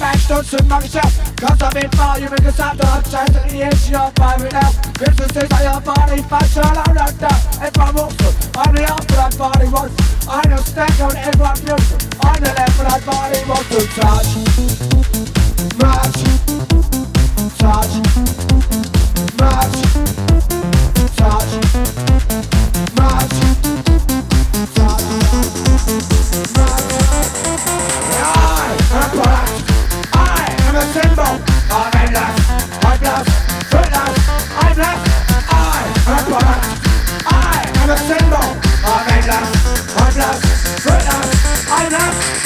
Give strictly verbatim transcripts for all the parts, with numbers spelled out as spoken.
Stutzen mag ich ab, cause I've been far, you make a sound of chance to the edge, you're firing out. Businesses are your body, fashion, I'm not down. If I'm also, I'm the after that body wants. I know stack on everyone beautiful. On the left, but that body wants to touch. Match. Touch. Match. Touch. Match. Touch. Match. I am a product. I am a symbol of endless, hopeless, fruitless, aimless. I am a product. I am a symbol of endless, hopeless, fruitless, aimless.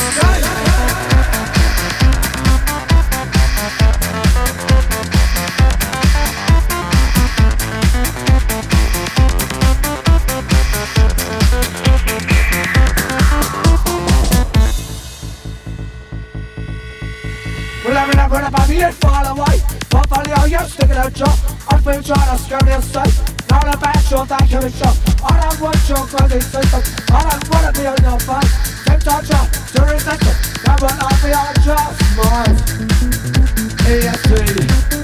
Well, I'm never about me and fall away. But finally, oh, you're sticking out, Joe. I've been trying to scare me aside. Now the back shot, I can't show. I don't want your crazy system. I don't want to be on your face. Can't touch you, to resist it. Never not be on just mine. E S T.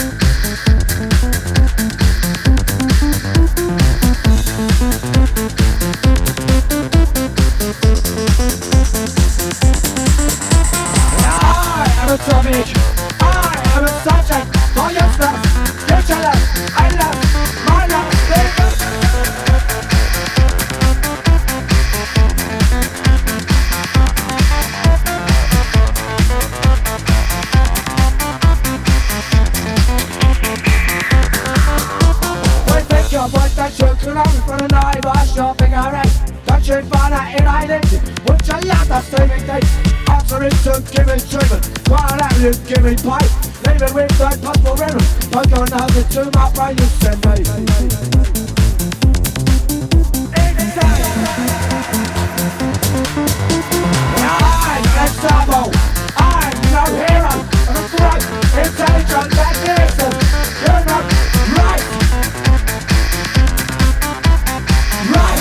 I am a topic, I am a subject for your stuff, future love, I love, my love, we think your boy that you can have for the night, wash your finger right. Don't you find out in identity, would you love that saving thing? Answer is to give me treatment. While out you give me pipe. Leave it with that possible rhythm. Don't go nothing to my brain you send me. I'm example. I'm no hero. I'm a great, intelligent, magnificent. You're not right. Right.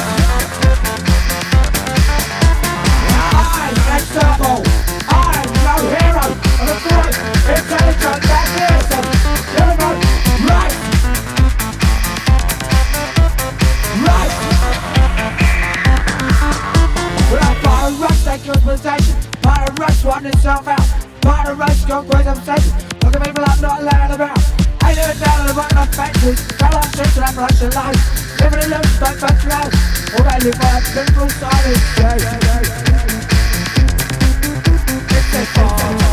I'm example. I'm no hero. I'm a great, intelligent, magnificent. You're not right. Right. Well, I'm part of rush, take your presentation. Part of rush, wanting itself out. Part of rush, go crazy obsession. Look at people I'm not allowed about. Ain't living down on the right of factories. Tell us shit to that Russian life. Living in loops, don't touch your house. All they live by a simple side of the day. It's a